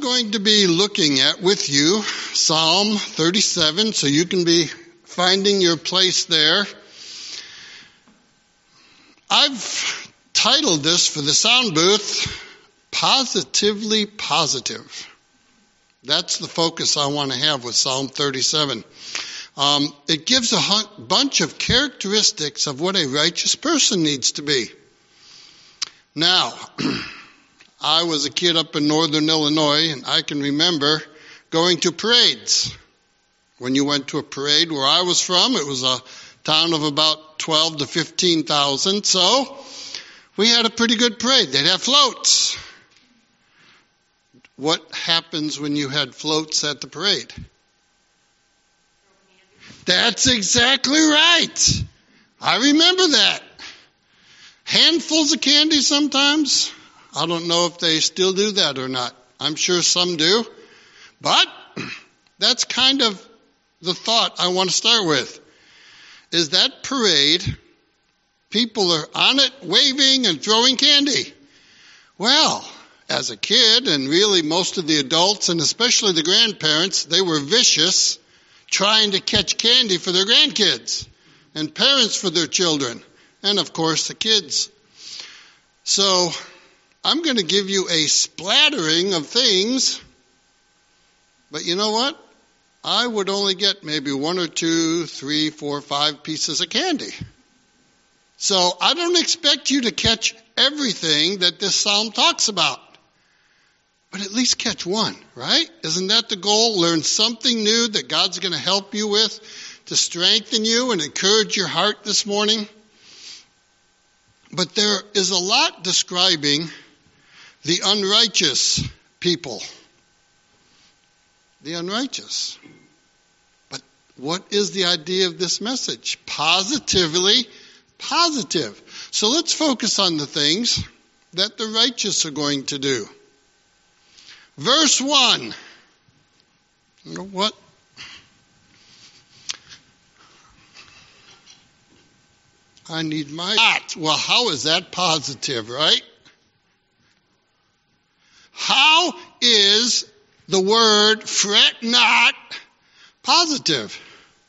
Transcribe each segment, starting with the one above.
going to be looking at with you Psalm 37, so you can be finding your place there. I've titled this for the sound booth, Positively Positive. That's the focus I want to have with Psalm 37. It gives a bunch of characteristics of what a righteous person needs to be. Now, I was a kid up in northern Illinois, and I can remember going to parades. When you went to a parade where I was from, it was a town of about 12 to 15,000, so we had a pretty good parade. They'd have floats. What happens when you had floats at the parade? That's exactly right. I remember that. Handfuls of candy sometimes. I don't know if they still do that or not. I'm sure some do. But that's kind of the thought I want to start with. Is that parade, people are on it, waving and throwing candy. Well, as a kid, and really most of the adults, and especially the grandparents, they were vicious, trying to catch candy for their grandkids, and parents for their children, and of course the kids. So, I'm going to give you a splattering of things, but you know what? I would only get maybe 1 or 2, 3, 4, 5 pieces of candy. So I don't expect you to catch everything that this psalm talks about, but at least catch one, right? Isn't that the goal? Learn something new that God's going to help you with to strengthen you and encourage your heart this morning. But there is a lot describing the unrighteous people. The unrighteous. But what is the idea of this message? Positively positive. So let's focus on the things that the righteous are going to do. Verse 1. You know what? I need my... Well, how is that positive, right? How is the word fret not positive?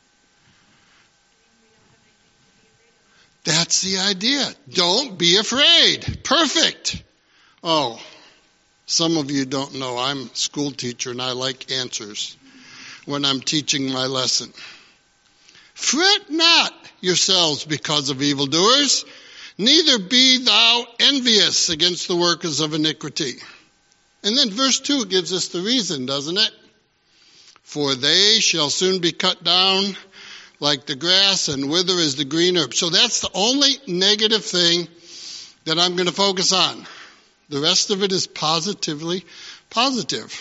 That's the idea. Don't be afraid. Perfect. Oh, some of you don't know I'm a school teacher and I like answers when I'm teaching my lesson. Fret not yourselves because of evildoers, neither be thou envious against the workers of iniquity. And then verse 2 gives us the reason, doesn't it? For they shall soon be cut down like the grass and wither as the green herb. So that's the only negative thing that I'm going to focus on. The rest of it is positively positive.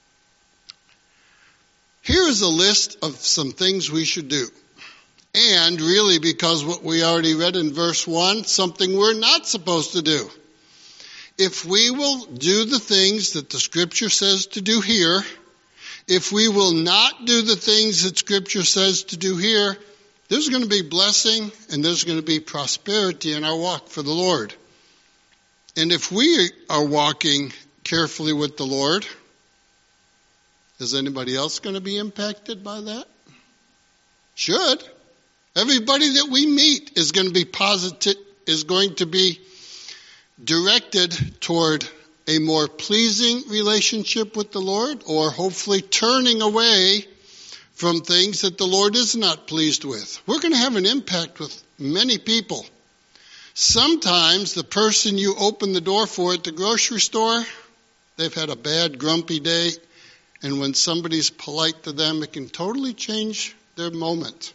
Here is a list of some things we should do. And really, because what we already read in verse 1, something we're not supposed to do. If we will do the things that the Scripture says to do here, if we will not do the things that Scripture says to do here, there's going to be blessing and there's going to be prosperity in our walk for the Lord. And if we are walking carefully with the Lord, is anybody else going to be impacted by that? Should. Everybody that we meet is going to be positive, is going to be directed toward a more pleasing relationship with the Lord, or hopefully turning away from things that the Lord is not pleased with. We're going to have an impact with many people. Sometimes the person you open the door for at the grocery store, they've had a bad, grumpy day, and when somebody's polite to them, it can totally change their moment.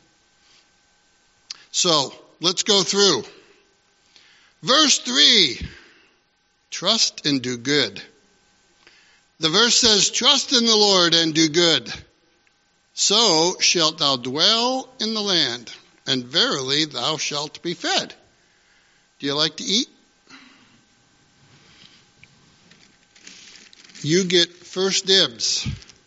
So, let's go through. Verse 3, trust and do good. The verse says, trust in the Lord and do good. So shalt thou dwell in the land, and verily thou shalt be fed. Do you like to eat? You get first dibs.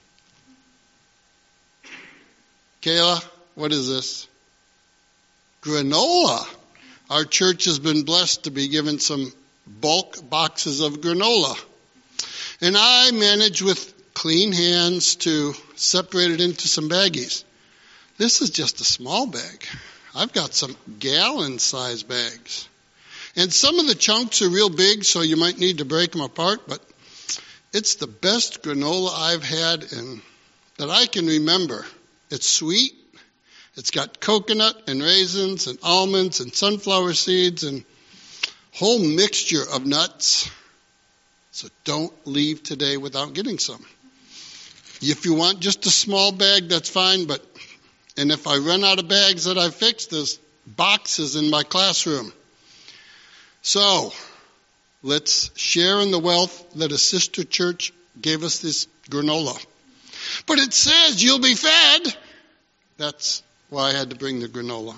Kayla, what is this? Granola. Our church has been blessed to be given some bulk boxes of granola. And I manage with clean hands to separate it into some baggies. This is just a small bag. I've got some gallon-size bags. And some of the chunks are real big, so you might need to break them apart, but it's the best granola I've had that I can remember. It's sweet. It's got coconut and raisins and almonds and sunflower seeds and whole mixture of nuts. So don't leave today without getting some. If you want just a small bag, that's fine, and if I run out of bags that I fixed, there's boxes in my classroom. So, let's share in the wealth that a sister church gave us this granola. But it says you'll be fed. That's why I had to bring the granola.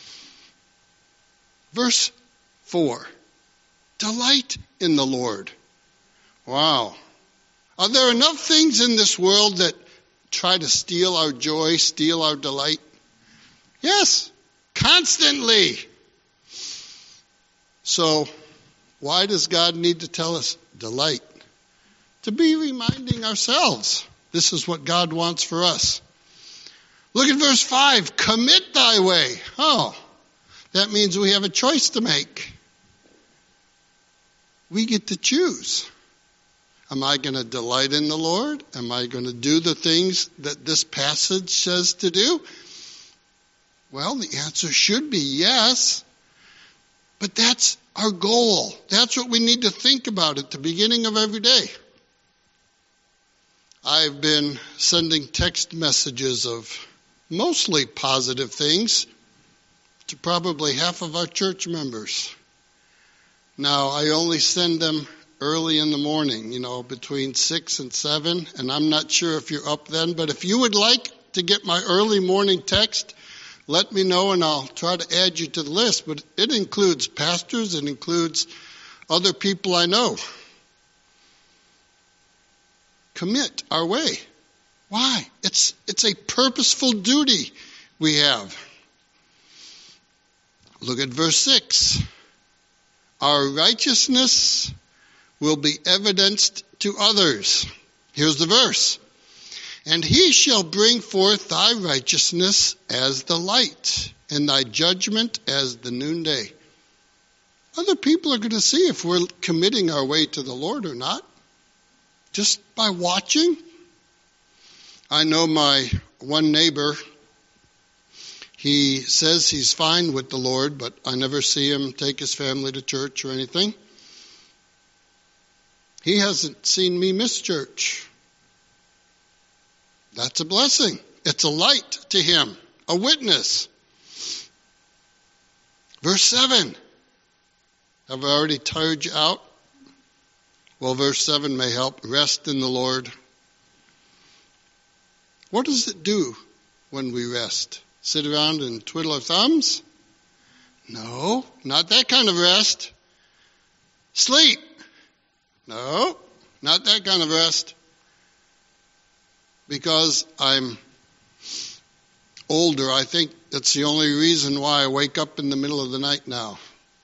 Verse 4. Delight in the Lord. Wow. Are there enough things in this world that try to steal our joy, steal our delight? Yes, constantly. So, why does God need to tell us delight? To be reminding ourselves, this is what God wants for us. Look at verse 5, commit thy way. Oh, that means we have a choice to make. We get to choose. Am I going to delight in the Lord? Am I going to do the things that this passage says to do? Well, the answer should be yes. But that's our goal. That's what we need to think about at the beginning of every day. I've been sending text messages of mostly positive things to probably half of our church members. Now, I only send them early in the morning, between 6 and 7, and I'm not sure if you're up then, but if you would like to get my early morning text, let me know and I'll try to add you to the list. But it includes pastors, it includes other people I know. Commit our way. Why? It's a purposeful duty we have. Look at verse 6. Our righteousness will be evidenced to others. Here's the verse. And he shall bring forth thy righteousness as the light, and thy judgment as the noonday. Other people are going to see if we're committing our way to the Lord or not, just by watching. I know my one neighbor, he says he's fine with the Lord, but I never see him take his family to church or anything. He hasn't seen me miss church. That's a blessing. It's a light to him, a witness. Verse 7. Have I already tired you out? Well, verse 7 may help. Rest in the Lord. What does it do when we rest? Sit around and twiddle our thumbs? No, not that kind of rest. Sleep? No, not that kind of rest. Because I'm older, I think that's the only reason why I wake up in the middle of the night now.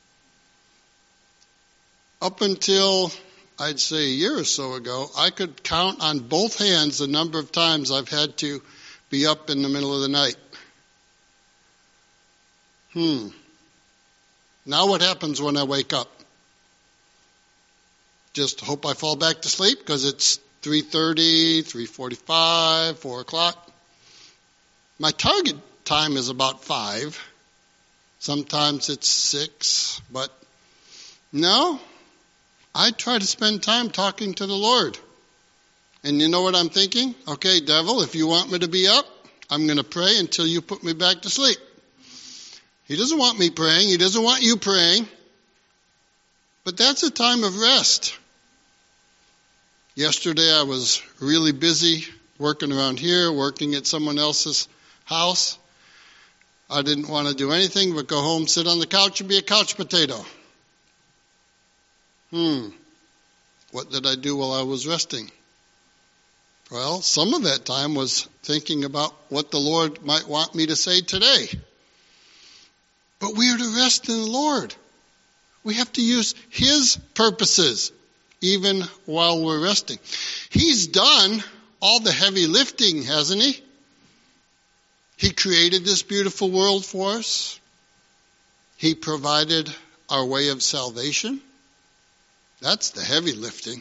Up until, I'd say a year or so ago, I could count on both hands the number of times I've had to be up in the middle of the night. Now what happens when I wake up? Just hope I fall back to sleep because it's 3:30, 3:45, 4 o'clock. My target time is about 5. Sometimes it's 6, but no, I try to spend time talking to the Lord. And you know what I'm thinking? Okay, devil, if you want me to be up, I'm going to pray until you put me back to sleep. He doesn't want me praying. He doesn't want you praying. But that's a time of rest. Yesterday I was really busy working around here, working at someone else's house. I didn't want to do anything but go home, sit on the couch, and be a couch potato. What did I do while I was resting? Well, some of that time was thinking about what the Lord might want me to say today. But we are to rest in the Lord. We have to use His purposes even while we're resting. He's done all the heavy lifting, hasn't he? He created this beautiful world for us. He provided our way of salvation. That's the heavy lifting.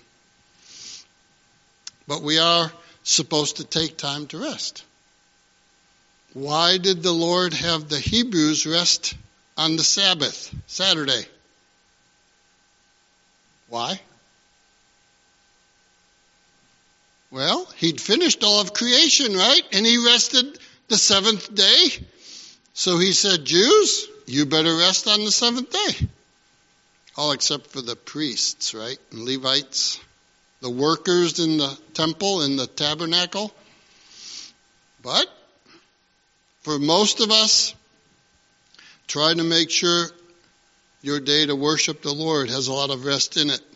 But we are supposed to take time to rest. Why did the Lord have the Hebrews rest on the Sabbath, Saturday? Why? Well, he'd finished all of creation, right? And he rested the seventh day. So he said, Jews, you better rest on the seventh day. All except for the priests, right? And Levites, the workers in the temple, in the tabernacle. But for most of us, try to make sure your day to worship the Lord has a lot of rest in it.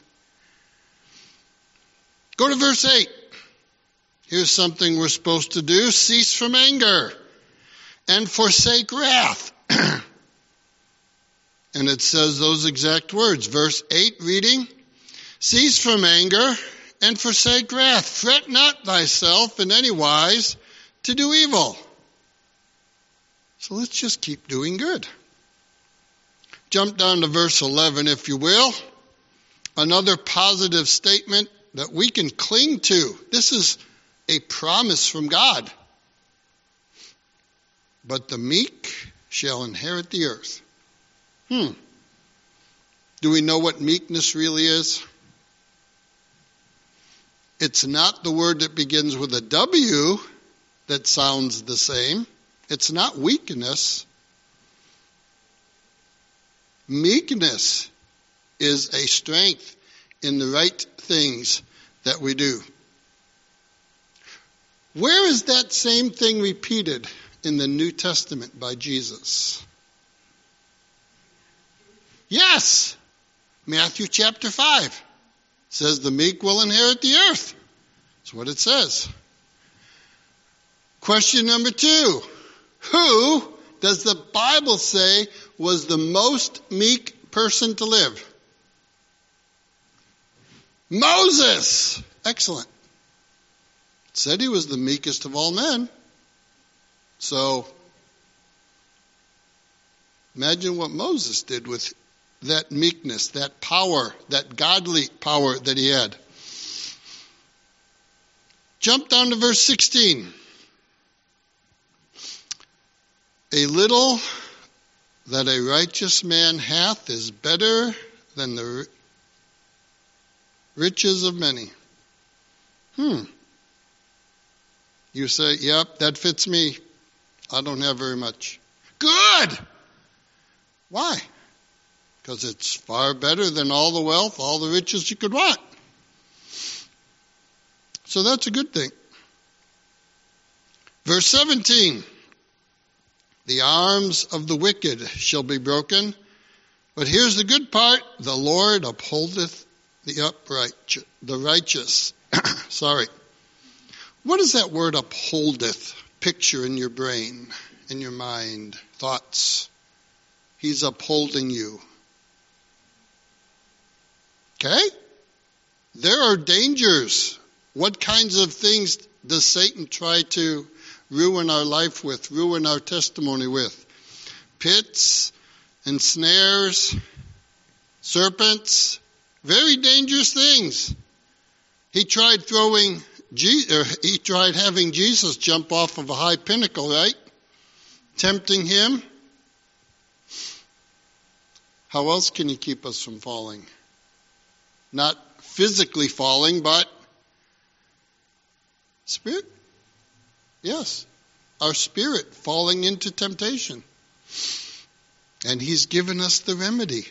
Go to verse 8. Here's something we're supposed to do. Cease from anger and forsake wrath. And it says those exact words. Verse 8 reading, cease from anger and forsake wrath. Fret not thyself in any wise to do evil. So let's just keep doing good. Jump down to verse 11, if you will. Another positive statement that we can cling to. This is a promise from God. But the meek shall inherit the earth. Do we know what meekness really is? It's not the word that begins with a W that sounds the same. It's not weakness. Meekness is a strength in the right things that we do. Where is that same thing repeated in the New Testament by Jesus? Yes, Matthew chapter 5 says the meek will inherit the earth. That's what it says. Question number 2. Who does the Bible say was the most meek person to live? Moses. Excellent. It said he was the meekest of all men. So, imagine what Moses did with that meekness, that power, that godly power that he had. Jump down to verse 16. A little that a righteous man hath is better than the riches of many. You say, yep, that fits me. I don't have very much. Good! Why? Because it's far better than all the wealth, all the riches you could want. So that's a good thing. Verse 17. The arms of the wicked shall be broken. But here's the good part. The Lord upholdeth the righteous. Sorry. What does that word upholdeth picture in your brain, in your mind, thoughts? He's upholding you. Okay? There are dangers. What kinds of things does Satan try to ruin our life with, ruin our testimony with? Pits and snares, serpents, very dangerous things. He tried having Jesus jump off of a high pinnacle, right? Tempting him. How else can he keep us from falling? Not physically falling, but spirit. Yes, our spirit falling into temptation. And he's given us the remedy.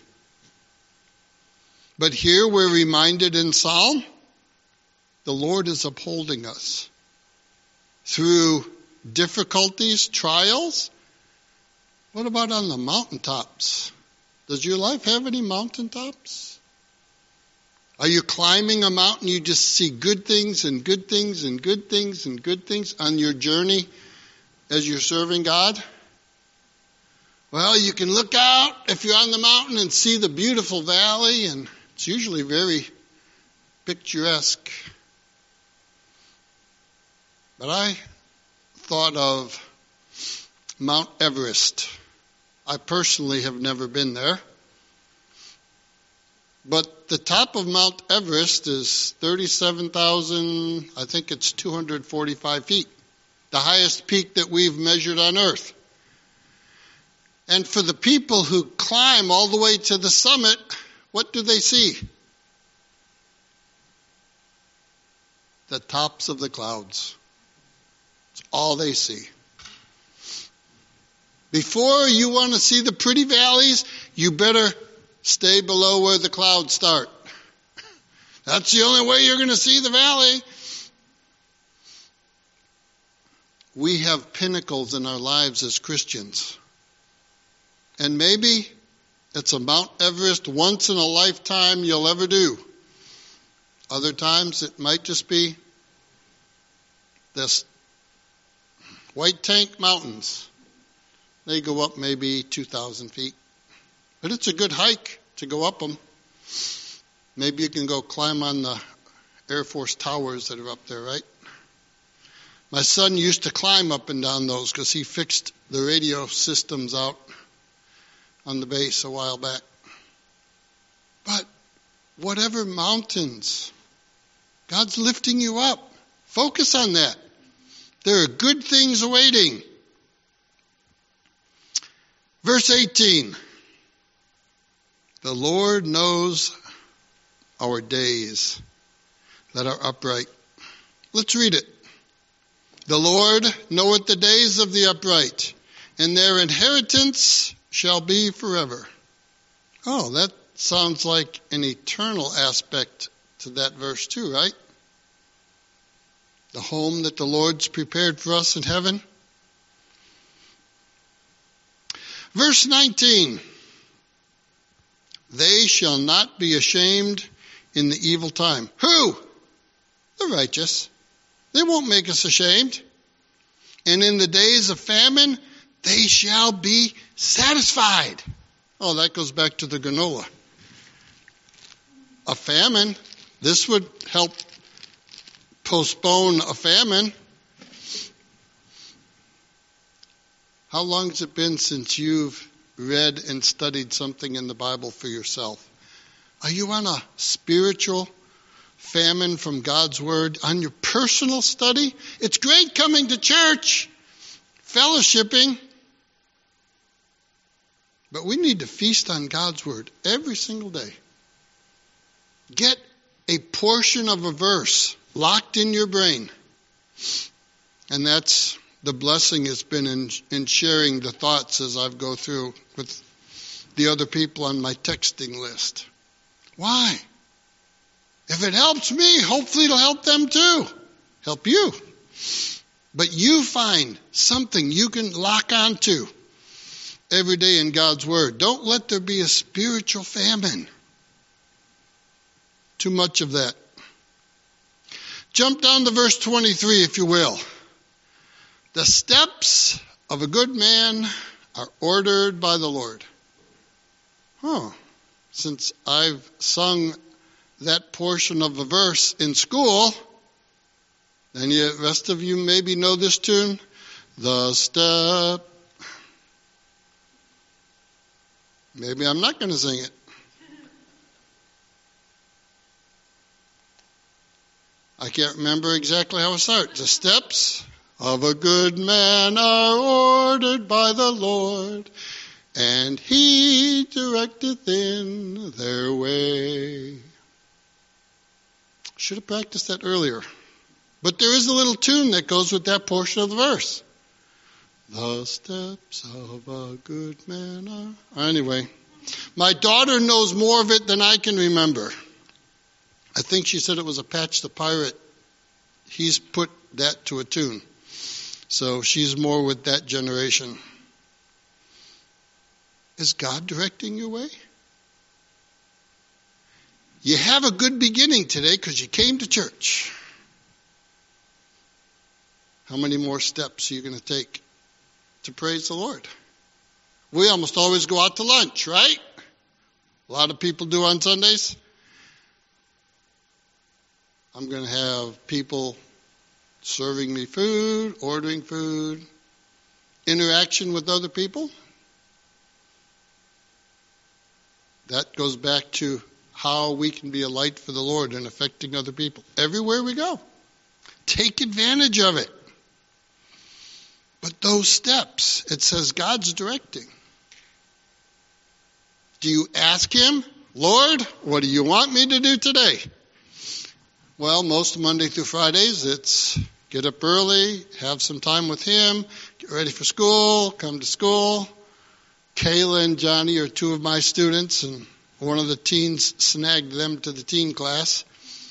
But here we're reminded in Psalm, the Lord is upholding us through difficulties, trials. What about on the mountaintops? Does your life have any mountaintops? Are you climbing a mountain? You just see good things and good things and good things and good things on your journey as you're serving God? Well, you can look out if you're on the mountain and see the beautiful valley, and it's usually very picturesque. But I thought of Mount Everest. I personally have never been there. But the top of Mount Everest is 37,000, I think it's 245 feet. The highest peak that we've measured on Earth. And for the people who climb all the way to the summit, what do they see? The tops of the clouds. It's all they see. Before you want to see the pretty valleys, you better stay below where the clouds start. That's the only way you're going to see the valley. We have pinnacles in our lives as Christians. And maybe it's a Mount Everest once in a lifetime you'll ever do. Other times it might just be this White Tank Mountains. They go up maybe 2,000 feet. But it's a good hike to go up them. Maybe you can go climb on the Air Force towers that are up there, right? My son used to climb up and down those because he fixed the radio systems out on the base a while back. But whatever mountains, God's lifting you up. Focus on that. There are good things awaiting. Verse 18. The Lord knows our days that are upright. Let's read it. The Lord knoweth the days of the upright, and their inheritance shall be forever. Oh, that sounds like an eternal aspect to that verse too, right? The home that the Lord's prepared for us in heaven. Verse 19. They shall not be ashamed in the evil time. Who? The righteous. They won't make us ashamed. And in the days of famine, they shall be satisfied. Oh, that goes back to the granola. A famine. This would help postpone a famine. How long has it been since you've read and studied something in the Bible for yourself? Are you on a spiritual famine from God's Word on your personal study? It's great coming to church, fellowshipping, but we need to feast on God's Word every single day. Get a portion of a verse locked in your brain. And that's the blessing has been in sharing the thoughts as I go through with the other people on my texting list. Why? If it helps me, hopefully it'll help them too. Help you. But you find something you can lock onto every day in God's Word. Don't let there be a spiritual famine. Too much of that. Jump down to verse 23, if you will. The steps of a good man are ordered by the Lord. Since I've sung that portion of a verse in school, and the rest of you maybe know this tune. The step. Maybe I'm not going to sing it. I can't remember exactly how it starts. The steps of a good man are ordered by the Lord, and he directeth in their way. Should have practiced that earlier. But there is a little tune that goes with that portion of the verse. The steps of a good man are... Anyway, my daughter knows more of it than I can remember. I think she said it was a Patch the Pirate. He's put that to a tune. So she's more with that generation. Is God directing your way? You have a good beginning today because you came to church. How many more steps are you going to take to praise the Lord? We almost always go out to lunch, right? A lot of people do on Sundays. I'm going to have people serving me food, ordering food, interaction with other people. That goes back to how we can be a light for the Lord in affecting other people. Everywhere we go. Take advantage of it. But those steps, it says God's directing. Do you ask Him, Lord, what do you want me to do today? Well, most Monday through Fridays, it's get up early, have some time with Him, get ready for school, come to school. Kayla and Johnny are two of my students, and one of the teens snagged them to the teen class.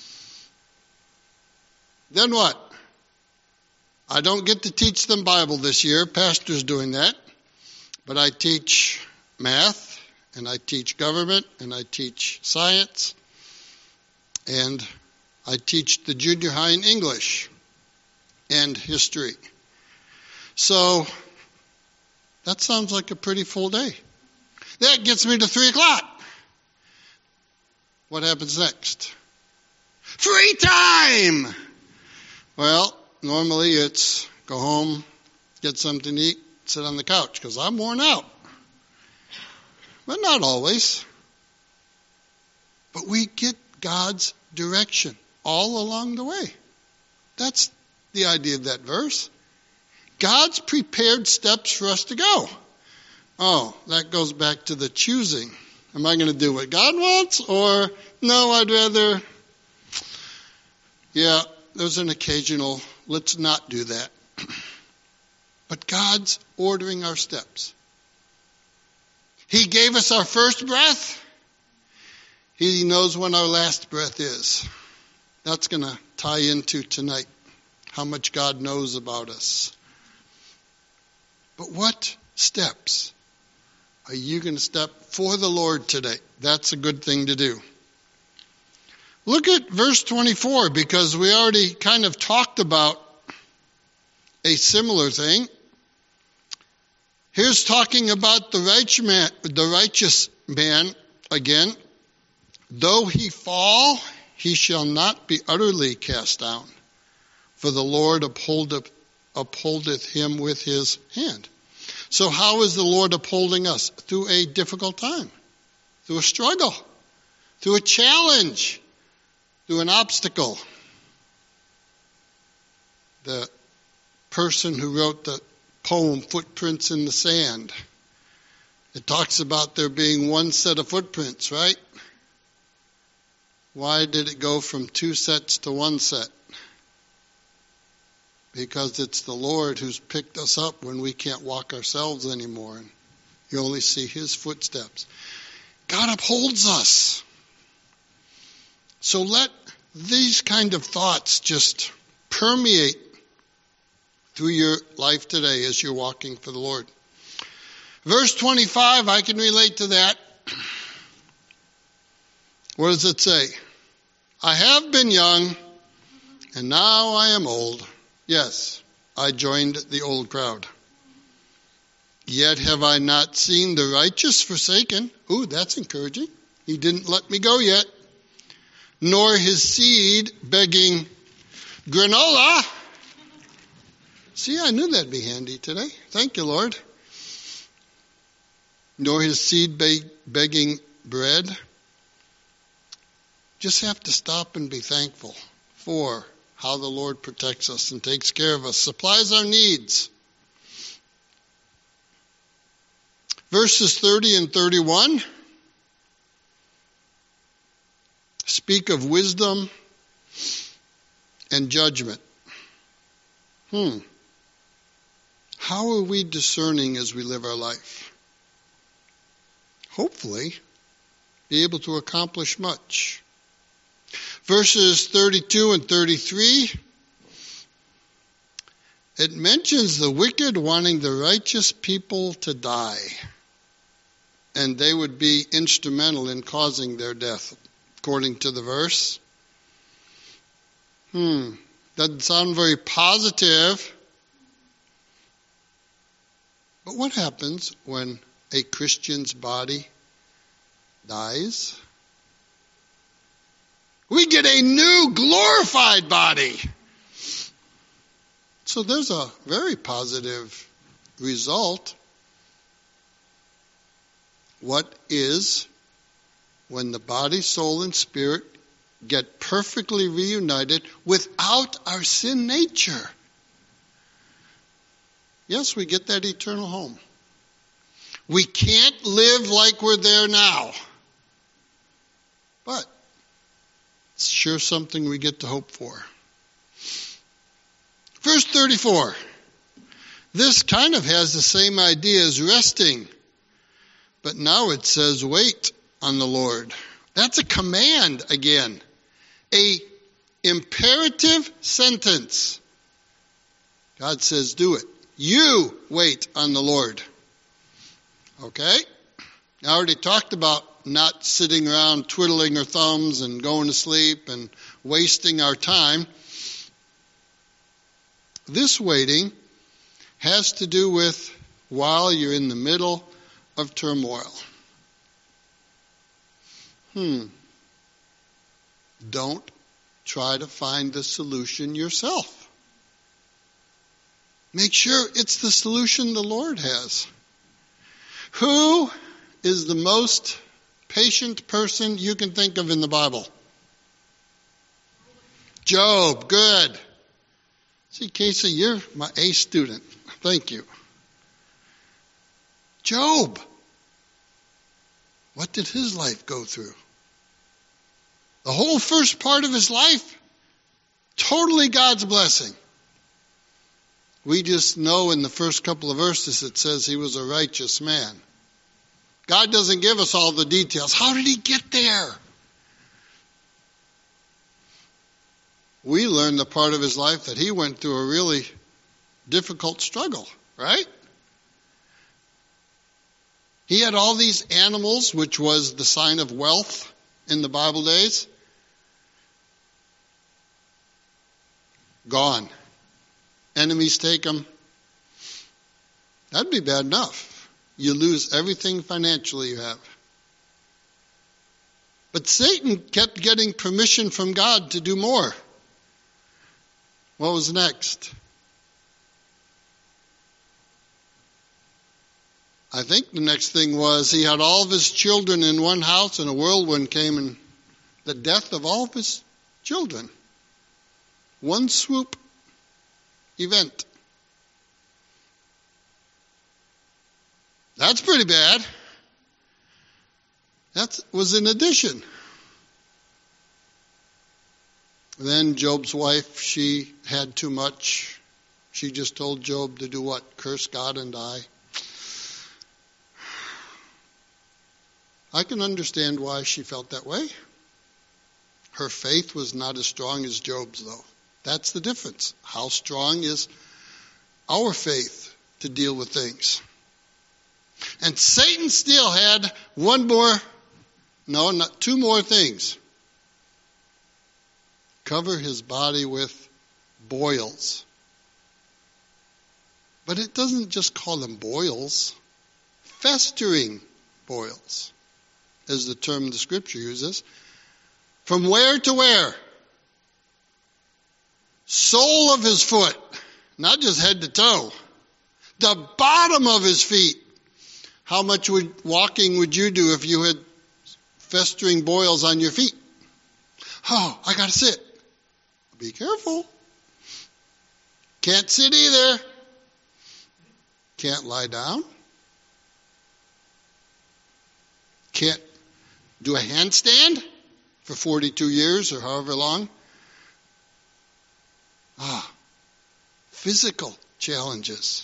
Then what? I don't get to teach them Bible this year. Pastor's doing that. But I teach math, and I teach government, and I teach science, and I teach the junior high in English and history. So that sounds like a pretty full day. That gets me to 3 o'clock. What happens next? Free time! Well, normally it's go home, get something to eat, sit on the couch, because I'm worn out. But not always. But we get God's direction all along the way. That's the idea of that verse. God's prepared steps for us to go. Oh, that goes back to the choosing. Am I going to do what God wants? Or, no, I'd rather, there's an occasional, let's not do that. But God's ordering our steps. He gave us our first breath. He knows when our last breath is. That's going to tie into tonight, how much God knows about us. But what steps are you going to step for the Lord today? That's a good thing to do. Look at verse 24, because we already kind of talked about a similar thing. Here's talking about the righteous man again. Though he fall, he shall not be utterly cast down, for the Lord upholdeth him with his hand. So how is the Lord upholding us? Through a difficult time, through a struggle, through a challenge, through an obstacle. The person who wrote the poem, Footprints in the Sand, it talks about there being one set of footprints, right? Why did it go from 2 sets to 1 set? Because it's the Lord who's picked us up when we can't walk ourselves anymore. And you only see His footsteps. God upholds us. So let these kind of thoughts just permeate through your life today as you're walking for the Lord. Verse 25, I can relate to that. What does it say? I have been young, and now I am old. Yes, I joined the old crowd. Yet have I not seen the righteous forsaken. Ooh, that's encouraging. He didn't let me go yet. Nor his seed begging granola. See, I knew that'd be handy today. Thank you, Lord. Nor his seed begging bread. Just have to stop and be thankful for how the Lord protects us and takes care of us, supplies our needs. Verses 30 and 31 speak of wisdom and judgment. How are we discerning as we live our life? Hopefully, be able to accomplish much. Verses 32 and 33, it mentions the wicked wanting the righteous people to die, and they would be instrumental in causing their death, according to the verse. Doesn't sound very positive. But what happens when a Christian's body dies? We get a new glorified body. So there's a very positive result. What is when the body, soul, and spirit get perfectly reunited without our sin nature? Yes, we get that eternal home. We can't live like we're there now. But it's sure something we get to hope for. Verse 34. This kind of has the same idea as resting. But now it says, wait on the Lord. That's a command again. A imperative sentence. God says, do it. You wait on the Lord. Okay? I already talked about not sitting around twiddling our thumbs and going to sleep and wasting our time. This waiting has to do with while you're in the middle of turmoil. Don't try to find the solution yourself. Make sure it's the solution the Lord has. Who is the most patient person you can think of in the Bible? Job. Good. See, Casey, you're my A student. Thank you. Job. What did his life go through? The whole first part of his life, totally God's blessing. We just know in the first couple of verses it says he was a righteous man. God doesn't give us all the details. How did he get there? We learn the part of his life that he went through a really difficult struggle, right? He had all these animals, which was the sign of wealth in the Bible days. Gone. Enemies take them. That'd be bad enough. You lose everything financially you have. But Satan kept getting permission from God to do more. What was next? I think the next thing was he had all of his children in one house and a whirlwind came and the death of all of his children. One swoop event. That's pretty bad. That was in addition. Then Job's wife, she had too much. She just told Job to do what? Curse God and die. I can understand why she felt that way. Her faith was not as strong as Job's, though. That's the difference. How strong is our faith to deal with things? And Satan still had two more things. Cover his body with boils. But it doesn't just call them boils. Festering boils is the term the scripture uses. From where to where? Sole of his foot, not just head to toe. The bottom of his feet. How much walking would you do if you had festering boils on your feet? Oh, I gotta sit. Be careful. Can't sit either. Can't lie down. Can't do a handstand for 42 years or however long. Physical challenges.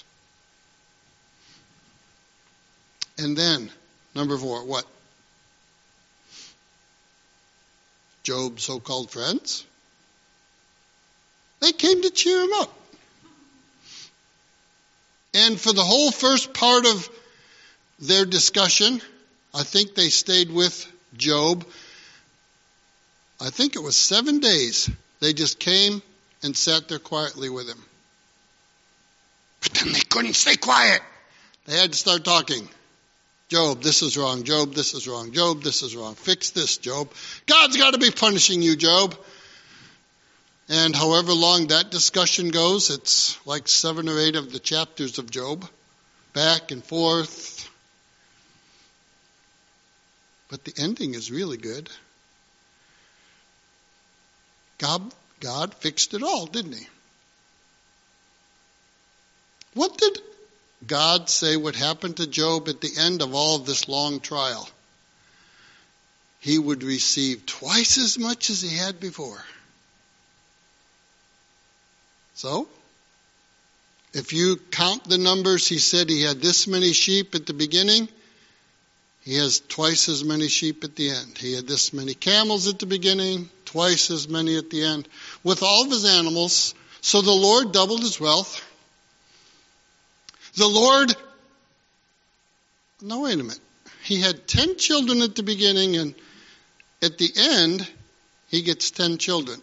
And then, number 4, what? Job's so-called friends. They came to cheer him up. And for the whole first part of their discussion, I think they stayed with Job. I think it was 7 days. They just came and sat there quietly with him. But then they couldn't stay quiet. They had to start talking. Job, this is wrong. Job, this is wrong. Job, this is wrong. Fix this, Job. God's got to be punishing you, Job. And however long that discussion goes, it's like 7 or 8 of the chapters of Job, back and forth. But the ending is really good. God fixed it all, didn't he? What did God say would happen to Job at the end of all of this long trial? He would receive twice as much as he had before. So, if you count the numbers, he said he had this many sheep at the beginning. He has twice as many sheep at the end. He had this many camels at the beginning, twice as many at the end, with all of his animals. So the Lord doubled his wealth. The Lord, no, wait a minute. He had 10 children at the beginning, and at the end, he gets 10 children.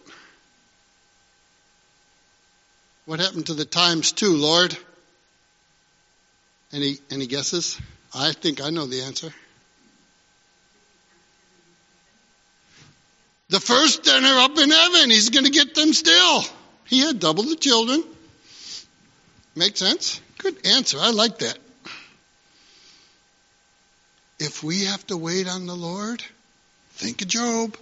What happened to the times 2, Lord? Any guesses? I think I know the answer. The first 10 are up in heaven. He's going to get them still. He had double the children. Make sense? Good answer. I like that. If we have to wait on the Lord, think of Job.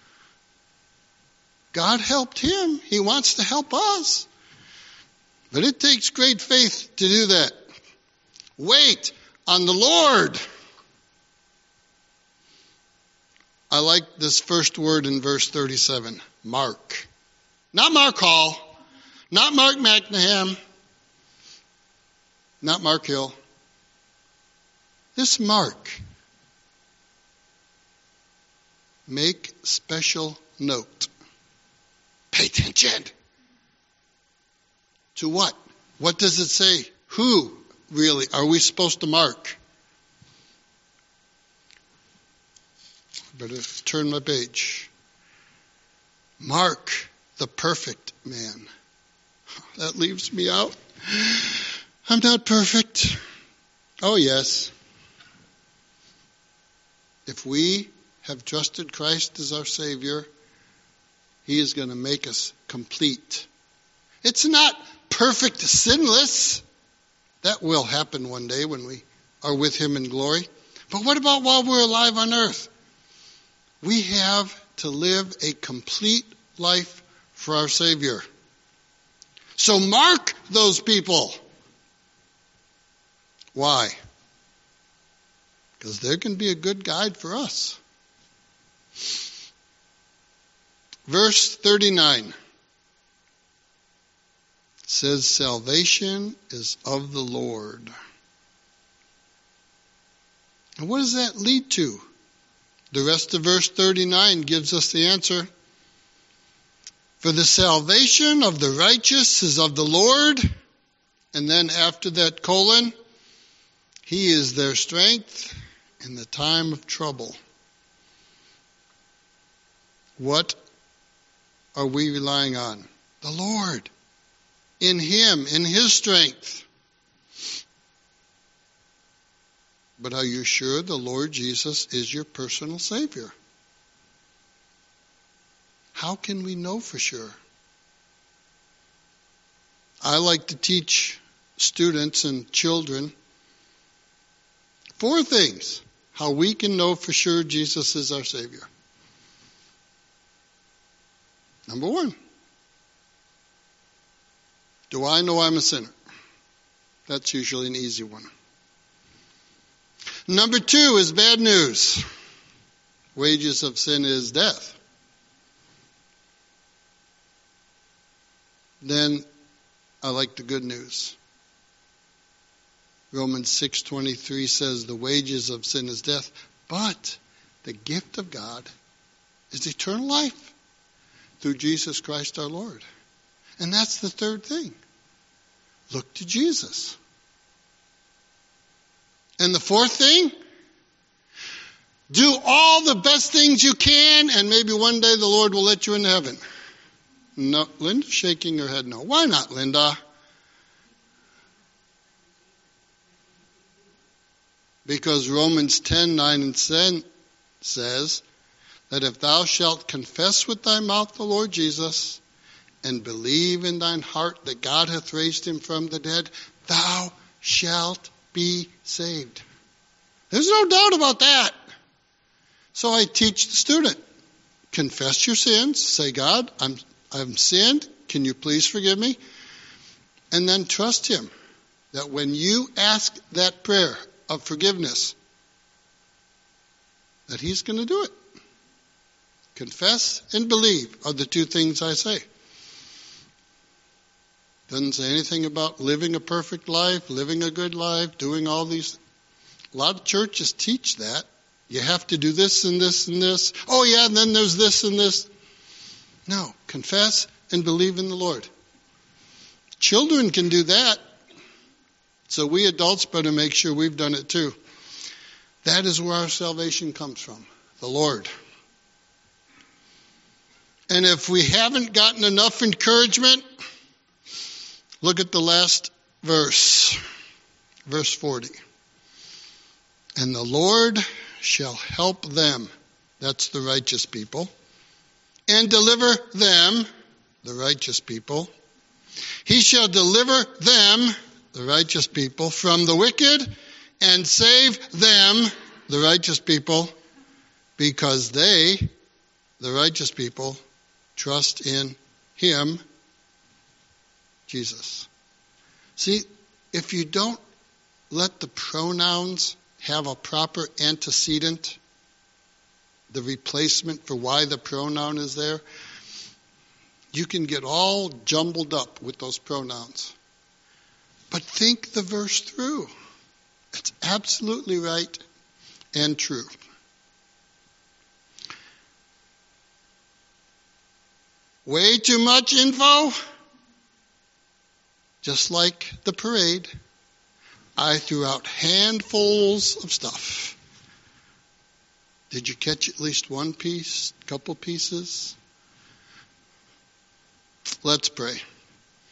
God helped him. He wants to help us. But it takes great faith to do that. Wait on the Lord. I like this first word in verse 37, Mark. Not Mark Hall, not Mark McNaham, not Mark Hill. This Mark. Make special note. Pay attention. To what? What does it say? Who really are we supposed to mark? Better turn my page. Mark the perfect man. That leaves me out. I'm not perfect. Oh, yes. If we have trusted Christ as our Savior, He is going to make us complete. It's not perfect, sinless. That will happen one day when we are with Him in glory. But what about while we're alive on earth? We have to live a complete life for our Savior. So mark those people. Why? Because they can be a good guide for us. Verse 39 says, salvation is of the Lord. And what does that lead to? The rest of verse 39 gives us the answer. For the salvation of the righteous is of the Lord. And then after that colon, He is their strength in the time of trouble. What are we relying on? The Lord. In Him, in His strength. But are you sure the Lord Jesus is your personal Savior? How can we know for sure? I like to teach students and children 4 things how we can know for sure Jesus is our Savior. Number 1, do I know I'm a sinner? That's usually an easy one. Number 2 is bad news. Wages of sin is death. Then I like the good news. Romans 6:23 says the wages of sin is death, but the gift of God is eternal life through Jesus Christ our Lord. And that's the 3rd thing. Look to Jesus. And the 4th thing, do all the best things you can, and maybe one day the Lord will let you into heaven. No, Linda's shaking her head no. Why not, Linda? Because Romans 10:9 and 10 says that if thou shalt confess with thy mouth the Lord Jesus, and believe in thine heart that God hath raised him from the dead, thou shalt be saved. There's no doubt about that. So I teach the student, confess your sins, say, God, I've sinned, can you please forgive me? And then trust him that when you ask that prayer of forgiveness, that he's going to do it. Confess and believe are the two things I say. Doesn't say anything about living a perfect life, living a good life, doing all these. A lot of churches teach that. You have to do this and this and this. Oh yeah, and then there's this and this. No, confess and believe in the Lord. Children can do that. So we adults better make sure we've done it too. That is where our salvation comes from, the Lord. And if we haven't gotten enough encouragement, look at the last verse, verse 40. And the Lord shall help them, that's the righteous people, and deliver them, the righteous people. He shall deliver them, the righteous people, from the wicked, and save them, the righteous people, because they, the righteous people, trust in him, Jesus. See, if you don't let the pronouns have a proper antecedent, the replacement for why the pronoun is there, you can get all jumbled up with those pronouns. But think the verse through. It's absolutely right and true. Way too much info? Just like the parade, I threw out handfuls of stuff. Did you catch at least one piece, couple pieces? Let's pray.